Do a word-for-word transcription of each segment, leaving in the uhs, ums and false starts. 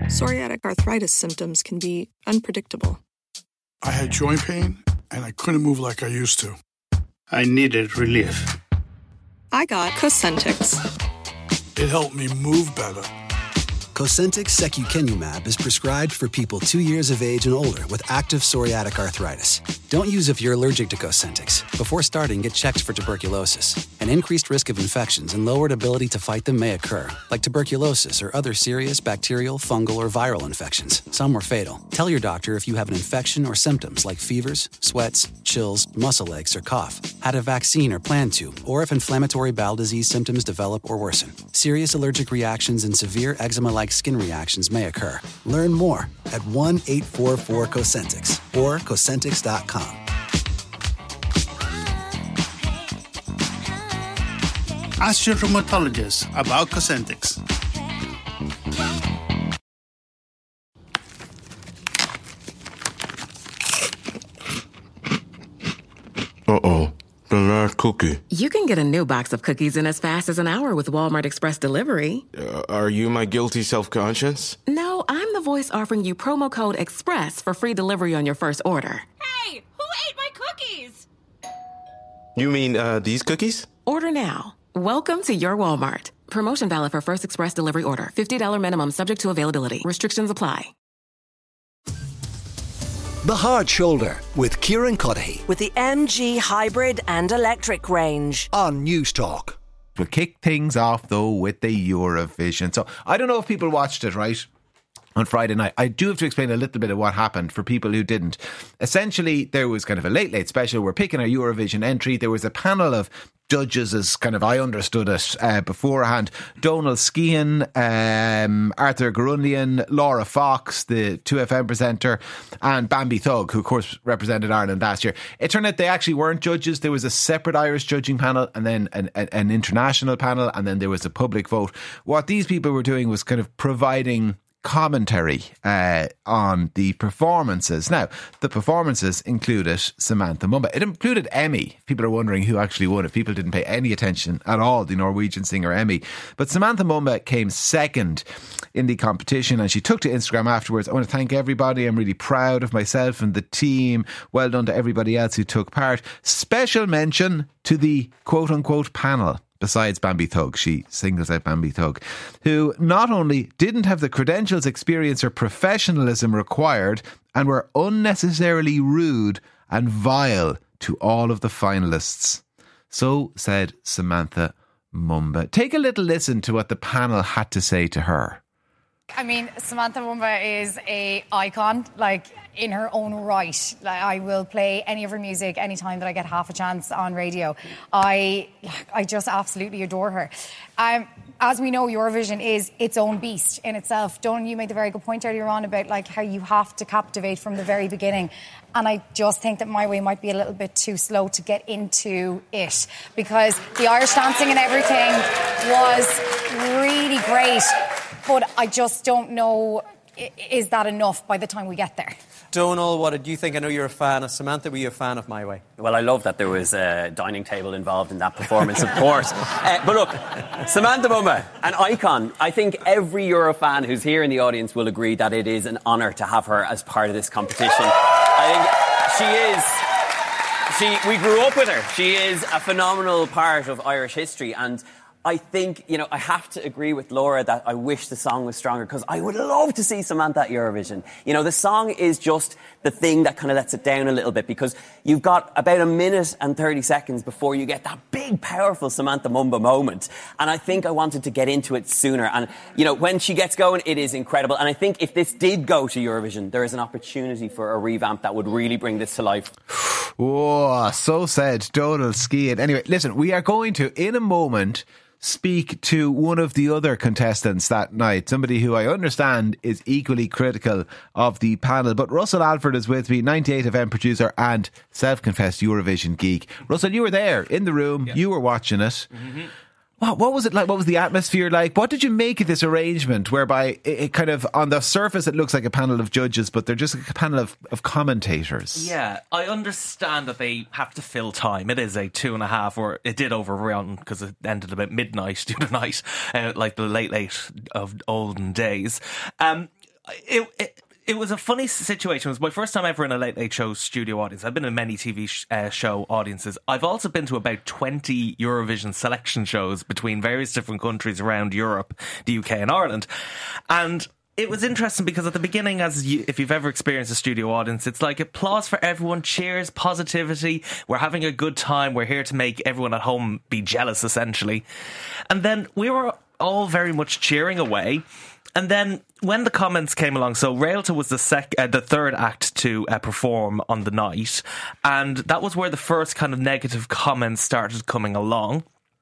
Psoriatic arthritis symptoms can be unpredictable. I had joint pain, and I couldn't move like I used to. I needed relief. I got Cosentyx. It helped me move better. Cosentyx secukinumab is prescribed for people two years of age and older with active psoriatic arthritis. Don't use if you're allergic to Cosentyx. Before starting, get checked for tuberculosis. An increased risk of infections and lowered ability to fight them may occur, like tuberculosis or other serious bacterial, fungal, or viral infections. Some were fatal. Tell your doctor if you have an infection or symptoms like fevers, sweats, chills, muscle aches, or cough, had a vaccine or plan to, or if inflammatory bowel disease symptoms develop or worsen. Serious allergic reactions and severe eczema-like skin reactions may occur. Learn more at one eight four four Cosentyx or Cosentyx dot com. Ask your rheumatologist about Cosentyx. Uh-oh. The last cookie. You can get a new box of cookies in as fast as an hour with Walmart Express Delivery. Uh, are you my guilty self-conscience? No, I'm the voice offering you promo code EXPRESS for free delivery on your first order. Hey, who ate my cookies? You mean, uh, these cookies? Order now. Welcome to your Walmart. Promotion valid for first express delivery order. fifty dollars minimum subject to availability. Restrictions apply. The Hard Shoulder with Kieran Cuddihy. With the M G hybrid and electric range. On News Talk. We'll kick things off, though, with the Eurovision. So, I don't know if people watched it, right? On Friday night. I do have to explain a little bit of what happened for people who didn't. Essentially, there was kind of a late, late special. We're picking our Eurovision entry. There was a panel of judges, as kind of I understood it uh, beforehand. Donal Skehan, um, Arthur Garundian, Laura Fox, the two F M presenter, and Bambi Thug, who of course represented Ireland last year. It turned out they actually weren't judges. There was a separate Irish judging panel and then an, an, an international panel, and then there was a public vote. What these people were doing was kind of providing commentary uh, on the performances. Now, the performances included Samantha Mumba. It included Emmy. People are wondering who actually won, if people didn't pay any attention at all, the Norwegian singer Emmy. But Samantha Mumba came second in the competition, and she took to Instagram afterwards. I want to thank everybody. I'm really proud of myself and the team. Well done to everybody else who took part. Special mention to the quote-unquote panel. Besides Bambi Thug, she singles out Bambi Thug, who not only didn't have the credentials, experience or professionalism required and were unnecessarily rude and vile to all of the finalists. So said Samantha Mumba. Take a little listen to what the panel had to say to her. I mean, Samantha Mumba is a icon, like, in her own right. Like, I will play any of her music anytime that I get half a chance on radio. I I just absolutely adore her. Um, as we know, Eurovision is its own beast in itself. Dawn, you made the very good point earlier on about like how you have to captivate from the very beginning. And I just think that My Way might be a little bit too slow to get into it, because the Irish dancing and everything was really great. But I just don't know, is that enough by the time we get there? Donal, what did you think? I know you're a fan of Samantha. Were you a fan of My Way? Well, I love that there was a dining table involved in that performance, of course. Uh, but look, Samantha Mumba, an icon. I think every Euro fan who's here in the audience will agree that it is an honour to have her as part of this competition. I think she is... She, we grew up with her. She is a phenomenal part of Irish history, and I think, you know, I have to agree with Laura that I wish the song was stronger, because I would love to see Samantha at Eurovision. You know, the song is just the thing that kind of lets it down a little bit, because you've got about a minute and thirty seconds before you get that big, powerful Samantha Mumba moment. And I think I wanted to get into it sooner. And, you know, when she gets going, it is incredible. And I think if this did go to Eurovision, there is an opportunity for a revamp that would really bring this to life. Oh, so said Donal Skehan. Anyway, listen, we are going to, in a moment, speak to one of the other contestants that night, somebody who I understand is equally critical of the panel. But Russell Alford is with me, ninety-eight F M producer and self-confessed Eurovision geek. Russell, you were there in the room, yeah. You were watching it. Mm-hmm. What, what was it like? What was the atmosphere like? What did you make of this arrangement whereby it, it kind of, on the surface, it looks like a panel of judges, but they're just a panel of, of commentators? Yeah, I understand that they have to fill time. It is a two and a half, or it did overrun because it ended about midnight the other night, uh, like the late, late of olden days. Um, it, it It was a funny situation. It was my first time ever in a Late Late Show studio audience. I've been in many T V sh- uh, show audiences. I've also been to about twenty Eurovision selection shows between various different countries around Europe, the U K and Ireland. And it was interesting because at the beginning, as you, if you've ever experienced a studio audience, it's like applause for everyone, cheers, positivity. We're having a good time. We're here to make everyone at home be jealous, essentially. And then we were all very much cheering away. And then when the comments came along, so Réalta was the sec, uh, the third act to uh, perform on the night, and that was where the first kind of negative comments started coming along.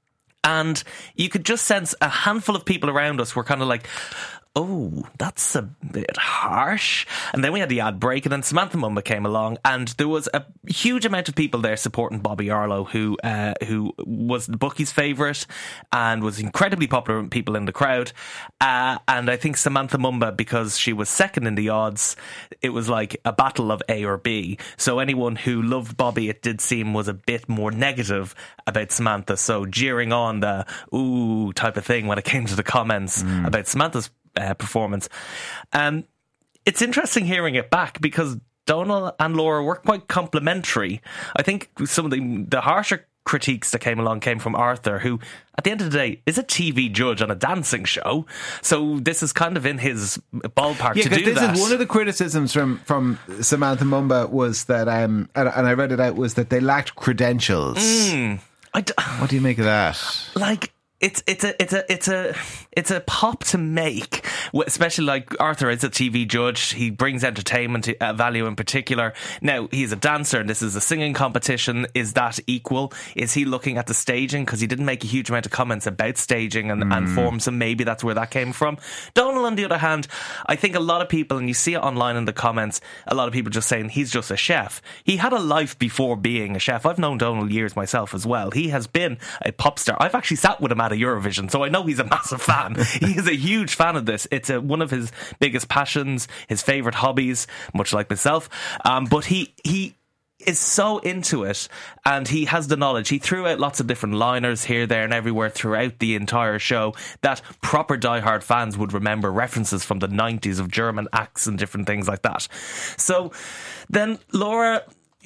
And you could just sense a handful of people around us were kind of like, oh, that's a bit harsh. And then we had the ad break, and then Samantha Mumba came along, and there was a huge amount of people there supporting Bobby Arlo, who uh, who was the bookies' favourite and was incredibly popular with people in the crowd. Uh, and I think Samantha Mumba, because she was second in the odds, it was like a battle of A or B. So anyone who loved Bobby, it did seem, was a bit more negative about Samantha. So jeering on the ooh type of thing when it came to the comments mm. about Samantha's Uh, performance. Um, it's interesting hearing it back because Donal and Laura were quite complimentary. I think some of the, the harsher critiques that came along came from Arthur, who at the end of the day is a T V judge on a dancing show, so this is kind of in his ballpark yeah, to do this that. Is one of the criticisms from, from Samantha Mumba was that, um, and, and I read it out, was that they lacked credentials. Mm, I d- what do you make of that? Like, It's it's a it's a it's a it's a pop to make, especially like Arthur is a T V judge. He brings entertainment uh, value in particular. Now he's a dancer, and this is a singing competition. Is that equal? Is he looking at the staging? Because he didn't make a huge amount of comments about staging and, mm. and form, so maybe that's where that came from. Donal, on the other hand, I think a lot of people, and you see it online in the comments, a lot of people just saying he's just a chef. He had a life before being a chef. I've known Donal years myself as well. He has been a pop star. I've actually sat with him at a Eurovision, so I know he's a massive fan. He is a huge fan of this. It's a, one of his biggest passions, his favourite hobbies, much like myself. Um, but he he is so into it, and he has the knowledge. He threw out lots of different liners here, there and everywhere throughout the entire show that proper diehard fans would remember, references from the nineties of German acts and different things like that. So then Laura,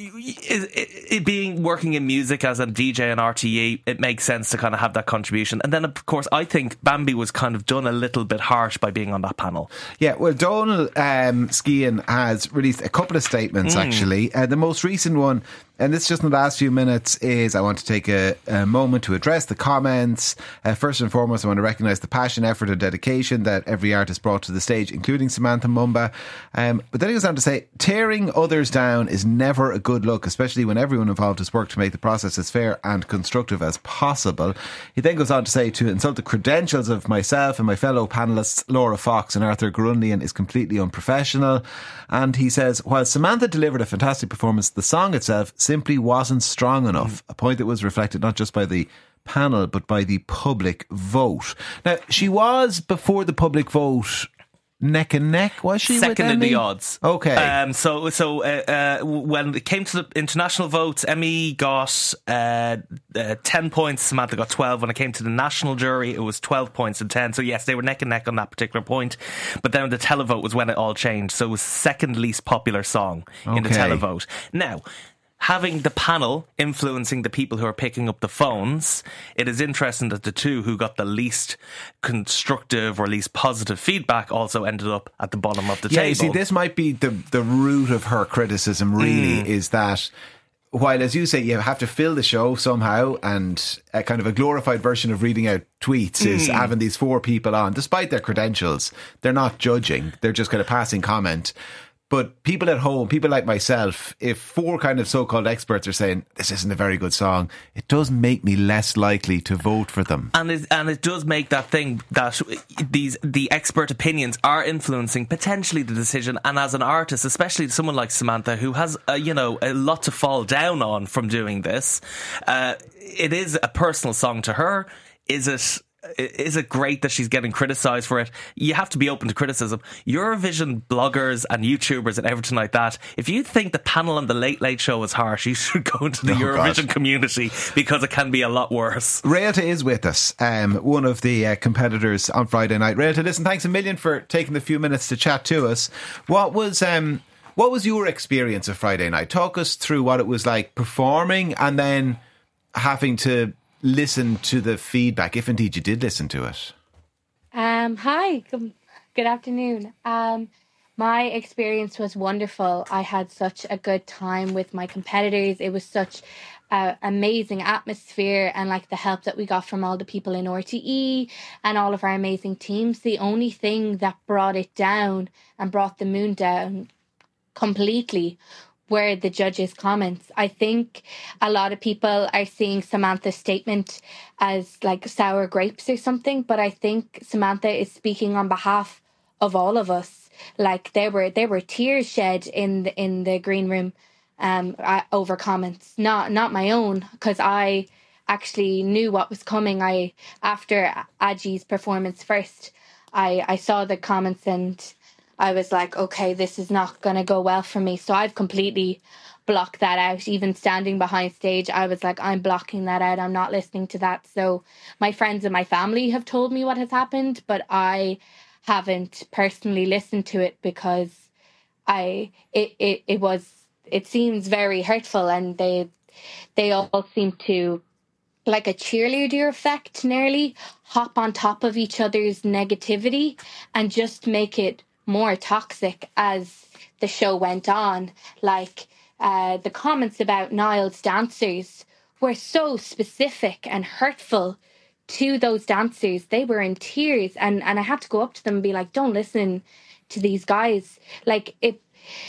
It, it, it being working in music as a D J and R T E, it makes sense to kind of have that contribution. And then, of course, I think Bambi was kind of done a little bit harsh by being on that panel. Yeah, well, Donal um, Skehan has released a couple of statements, mm. actually. Uh, the most recent one, and this just in the last few minutes, is I want to take a, a moment to address the comments. Uh, first and foremost, I want to recognise the passion, effort and dedication that every artist brought to the stage, including Samantha Mumba. Um, but then he goes on to say, tearing others down is never a good look, especially when everyone involved has worked to make the process as fair and constructive as possible. He then goes on to say, to insult the credentials of myself and my fellow panellists, Laura Fox and Arthur Grundian, is completely unprofessional. And he says, while Samantha delivered a fantastic performance, the song itself simply wasn't strong enough, a point that was reflected not just by the panel but by the public vote. Now, she was, before the public vote, neck and neck, was she? Second with in Emmy? the odds. Okay. Um, so so uh, uh, when it came to the international votes, Emmy got uh, uh, ten points, Samantha got twelve. When it came to the national jury, it was twelve points and ten. So yes, they were neck and neck on that particular point. But then the televote was when it all changed. So it was second least popular song okay. in the televote. Now, having the panel influencing the people who are picking up the phones, it is interesting that the two who got the least constructive or least positive feedback also ended up at the bottom of the yeah, table. You see, this might be the, the root of her criticism, really, mm. is that while, as you say, you have to fill the show somehow, and a kind of a glorified version of reading out tweets mm. is having these four people on, despite their credentials, they're not judging, they're just kind of passing comment. But people at home, people like myself, if four kind of so-called experts are saying, this isn't a very good song, it does make me less likely to vote for them. And it, and it does make that thing that these the expert opinions are influencing potentially the decision. And as an artist, especially someone like Samantha, who has, a, you know, a lot to fall down on from doing this, uh, it is a personal song to her. Is it is it great that she's getting criticised for it? You have to be open to criticism. Eurovision bloggers and YouTubers and everything like that, if you think the panel on the Late Late Show is harsh, you should go into the oh, Eurovision God. community, because it can be a lot worse. Realta is with us, um, one of the uh, competitors on Friday night. Realta, listen, thanks a million for taking the few minutes to chat to us. What was um, what was your experience of Friday night? Talk us through what it was like performing and then having to listen to the feedback, if indeed you did listen to it. Um, hi, good, good afternoon. Um, my experience was wonderful. I had such a good time with my competitors. It was such an amazing atmosphere, and like the help that we got from all the people in R T E and all of our amazing teams. The only thing that brought it down and brought the moon down completely were the judges' comments. I think a lot of people are seeing Samantha's statement as like sour grapes or something, but I think Samantha is speaking on behalf of all of us. Like there were there were tears shed in the, in the green room um, over comments, not not my own, because I actually knew what was coming. I after Aji's performance first, I I saw the comments and I was like, okay, this is not going to go well for me. So I've completely blocked that out. Even standing behind stage, I was like, I'm blocking that out. I'm not listening to that. So my friends and my family have told me what has happened, but I haven't personally listened to it because I it it, it was it seems very hurtful, and they they all seem to, like a cheerleader effect, nearly hop on top of each other's negativity and just make it more toxic as the show went on. Like uh, the comments about Niall's dancers were so specific and hurtful to those dancers. They were in tears, and, and I had to go up to them and be like, don't listen to these guys. Like it,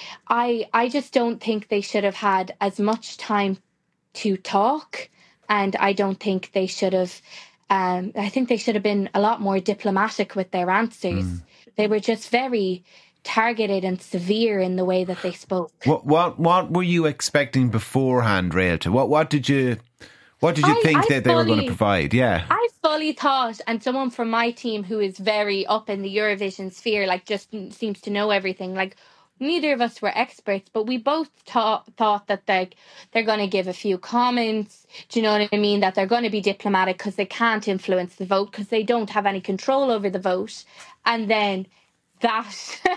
I I just don't think they should have had as much time to talk, and I don't think they should have um, I think they should have been a lot more diplomatic with their answers. Mm. They were just very targeted and severe in the way that they spoke. What what what were you expecting beforehand, Realta? What what did you what did you I, think I that they fully, were going to provide? Yeah, I fully thought, and someone from my team who is very up in the Eurovision sphere, like just seems to know everything. Like neither of us were experts, but we both thought thought that they they're going to give a few comments. Do you know what I mean? That they're going to be diplomatic because they can't influence the vote because they don't have any control over the vote. And then that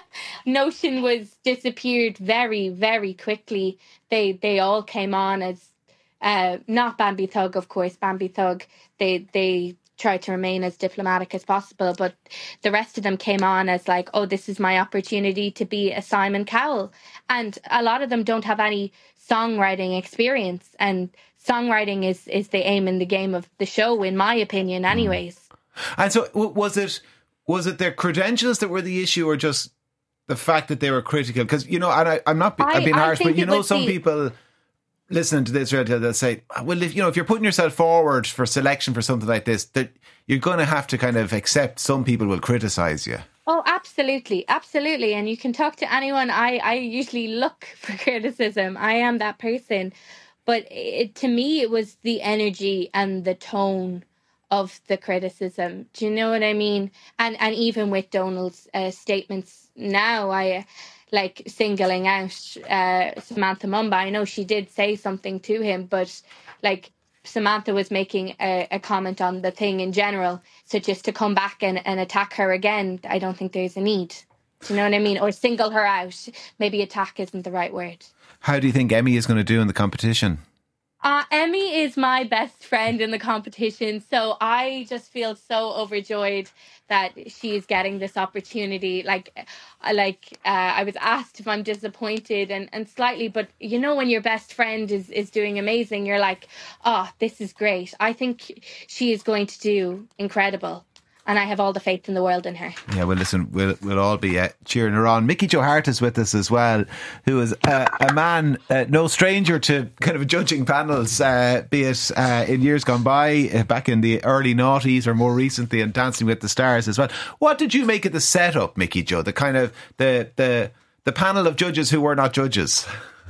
notion was disappeared very, very quickly. They they all came on as uh, not Bambi Thug, of course. Bambi Thug, they they tried to remain as diplomatic as possible, but the rest of them came on as like, oh, this is my opportunity to be a Simon Cowell. And a lot of them don't have any songwriting experience, and songwriting is is the aim in the game of the show, in my opinion, anyways. And so was it was it their credentials that were the issue, or just the fact that they were critical? Because, you know, and I, I'm not I'm being harsh, but you know, some the, people listening to this, they'll say, well, if you know, if you're putting yourself forward for selection for something like this, that you're going to have to kind of accept some people will criticise you. Oh, absolutely, absolutely. And you can talk to anyone. I, I usually look for criticism. I am that person. But it, to me, it was the energy and the tone of the criticism. Do you know what I mean? And and even with Donald's uh, statements now, I like singling out uh, Samantha Mumba. I know she did say something to him, but like Samantha was making a, a comment on the thing in general. So just to come back and, and attack her again, I don't think there's a need. Do you know what I mean? Or single her out. Maybe attack isn't the right word. How do you think Emmy is going to do in the competition? Uh, Emmy is my best friend in the competition, so I just feel so overjoyed that she's getting this opportunity. Like, like uh, I was asked if I'm disappointed, and, and slightly, but you know, when your best friend is, is doing amazing, you're like, oh, this is great. I think she is going to do incredible. And I have all the faith in the world in her. Yeah, well, listen, we'll, we'll all be uh, cheering her on. Mickey Joe Hart is with us as well, who is uh, a man, uh, no stranger to kind of judging panels, uh, be it uh, in years gone by, uh, back in the early noughties, or more recently in Dancing with the Stars as well. What did you make of the setup, Mickey Joe? The kind of, the, the, the panel of judges who were not judges?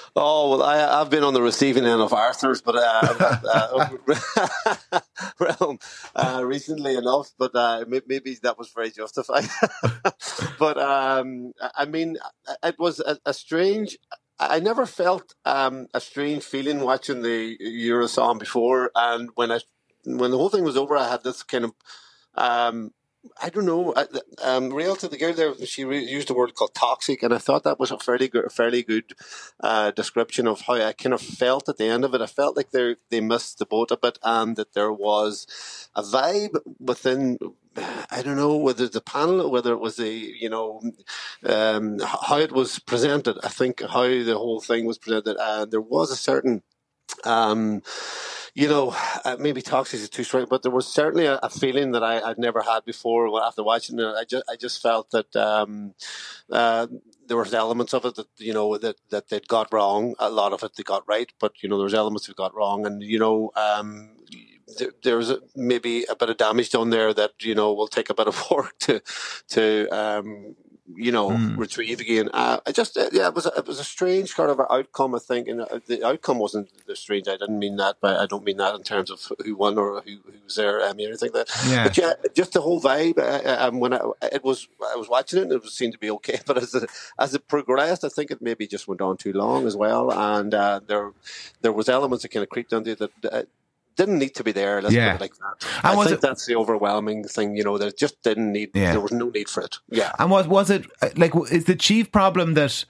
Oh, well, I, I've been on the receiving end of Arthur's, but uh, uh, realm uh, recently enough, but uh, maybe that was very justified. But, um, I mean, it was a, a strange... I never felt um, a strange feeling watching the Eurosong before, and when I when the whole thing was over, I had this kind of um, I don't know. Um, Réalta, the girl there, she re- used a word called toxic, and I thought that was a fairly good, a fairly good uh, description of how I kind of felt at the end of it. I felt like they they missed the boat a bit, and that there was a vibe within. I don't know whether the panel, whether it was the, you know, um, how it was presented. I think how the whole thing was presented, and there was a certain, um, you know, uh, maybe toxic is too strong, but there was certainly a, a feeling that I, I'd never had before after watching it. I just, I just felt that um, uh, there was elements of it that, you know, that, that they'd got wrong. A lot of it they got right, but, you know, there was elements they got wrong. And, you know, um, there, there's a, maybe a bit of damage done there that, you know, will take a bit of work to, to, um, you know, mm. retrieve again. Uh, I just, uh, yeah, it was, a, it was a strange kind of outcome, I think. And the outcome wasn't strange. I didn't mean that, but I don't mean that in terms of who won or who, who was there, I mean, anything like that. Yeah. But yeah, just the whole vibe. Uh, um, when I, it was, I was watching it, and it seemed to be okay. But as it, as it progressed, I think it maybe just went on too long as well. And uh, there, there was elements that kind of creeped into it that. Uh, didn't need to be there. Let's yeah. put it like that. And I think it, that's the overwhelming thing, you know, that it just didn't need, yeah. there was no need for it. Yeah. And was, was it, like, is the chief problem that,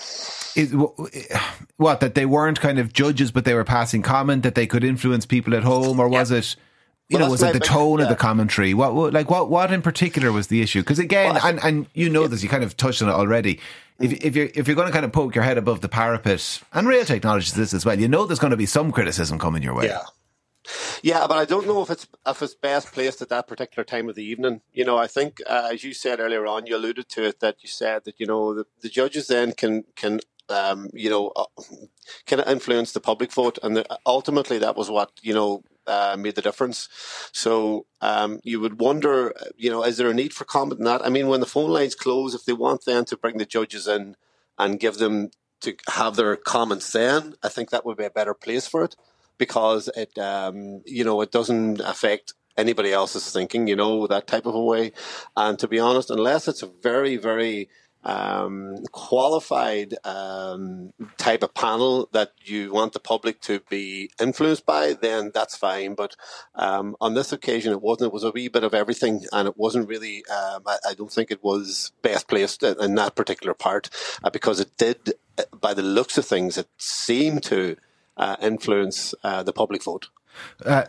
is what, that they weren't kind of judges, but they were passing comment, that they could influence people at home, or was yeah. it, you well, know, was it the big, tone yeah. of the commentary? What, what, like, what, what in particular was the issue? Because again, well, and, and you know yeah. this, you kind of touched on it already. If, if you're if you're going to kind of poke your head above the parapet, and Réalta acknowledges this as well, you know there's going to be some criticism coming your way. Yeah. Yeah, but I don't know if it's if it's best placed at that particular time of the evening. You know, I think, uh, as you said earlier on, you alluded to it, that you said that, you know, the, the judges then can, can um, you know, uh, kind of influence the public vote. And the, ultimately that was what, you know, uh, made the difference. So um, you would wonder, you know, is there a need for comment in that? I mean, when the phone lines close, if they want then to bring the judges in and give them to have their comments then, I think that would be a better place for it. Because it, um, you know, it doesn't affect anybody else's thinking, you know, that type of a way. And to be honest, unless it's a very, very um, qualified um, type of panel that you want the public to be influenced by, then that's fine. But um, on this occasion, it wasn't. It was a wee bit of everything, and it wasn't really. Um, I, I don't think it was best placed in that particular part uh, because it did, by the looks of things, it seemed to. Uh, influence uh, the public vote. Uh,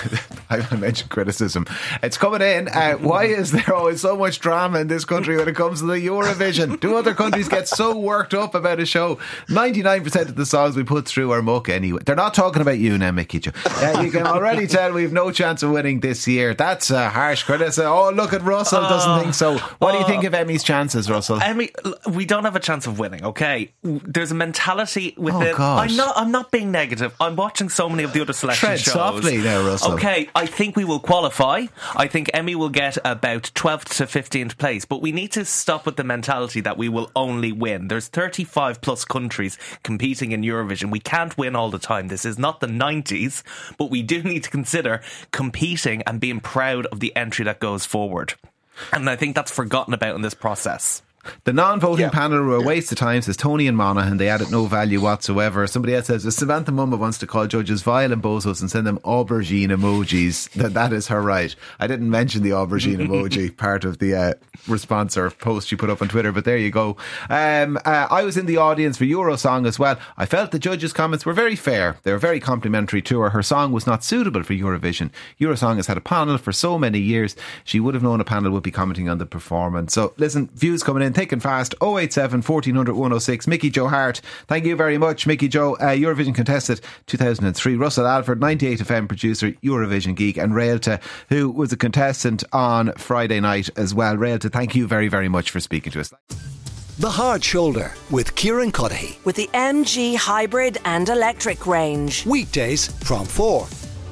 I mentioned criticism. It's coming in. Uh, why is there always so much drama in this country when it comes to the Eurovision? Do other countries get so worked up about a show? ninety-nine percent of the songs we put through are muck anyway. They're not talking about you now, Mickey Joe. Uh, you can already tell we've no chance of winning this year. That's a harsh criticism. Oh, look at Russell, doesn't uh, think so. What uh, do you think of Emmy's chances, Russell? Emmy, we don't have a chance of winning, okay? There's a mentality within... Oh, gosh. I'm not, I'm not being negative. I'm watching so many of the other selection Tread shows. softly now, Russell. Okay, I think we will qualify. I think Emmy will get about twelfth to fifteenth place, but we need to stop with the mentality that we will only win. There's thirty-five plus countries competing in Eurovision. We can't win all the time. This is not the nineties, but we do need to consider competing and being proud of the entry that goes forward. And I think that's forgotten about in this process. The non-voting yeah. panel were a waste of time, says Tony and Monaghan. They added no value whatsoever. Somebody else says, Samantha Mumma wants to call judges vile and bozos and send them aubergine emojis. That that is her right. I didn't mention the aubergine emoji, part of the uh, response or post she put up on Twitter, but there you go. Um, uh, I was in the audience for Eurosong as well. I felt the judges' comments were very fair. They were very complimentary to her. Her song was not suitable for Eurovision. Eurosong has had a panel for so many years. She would have known a panel would be commenting on the performance. So listen, views coming in thick and fast. oh eight seven, fourteen hundred, one oh six. Mickey Joe Hart, thank you very much. Mickey Joe, uh, Eurovision contestant two thousand three. Russell Alford, ninety-eight F M producer, Eurovision geek, and Réalta, who was a contestant on Friday night as well. Réalta, thank you very very much for speaking to us. The Hard Shoulder with Kieran Cuddihy. With the M G hybrid and electric range. Weekdays from four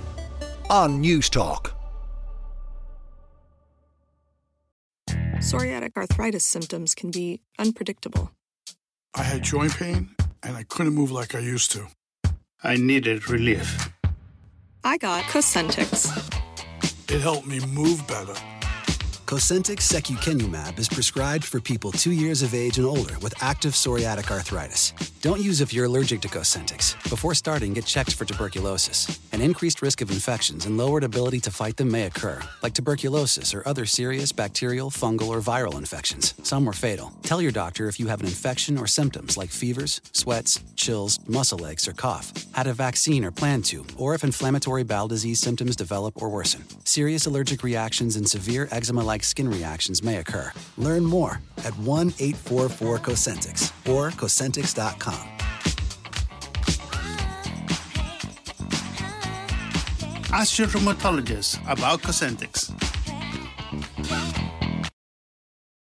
on News Talk. Psoriatic arthritis symptoms can be unpredictable. I had joint pain, and I couldn't move like I used to. I needed relief. I got Cosentix. It helped me move better. Cosentix secukinumab is prescribed for people two years of age and older with active psoriatic arthritis. Don't use if you're allergic to Cosentix. Before starting, get checked for tuberculosis. An increased risk of infections and lowered ability to fight them may occur, like tuberculosis or other serious bacterial, fungal, or viral infections. Some are fatal. Tell your doctor if you have an infection or symptoms like fevers, sweats, chills, muscle aches, or cough, had a vaccine or plan to, or if inflammatory bowel disease symptoms develop or worsen. Serious allergic reactions and severe eczema-like skin reactions may occur. Learn more at one eight four four Cosentix or Cosentix dot com. Ask your rheumatologist about Cosentix.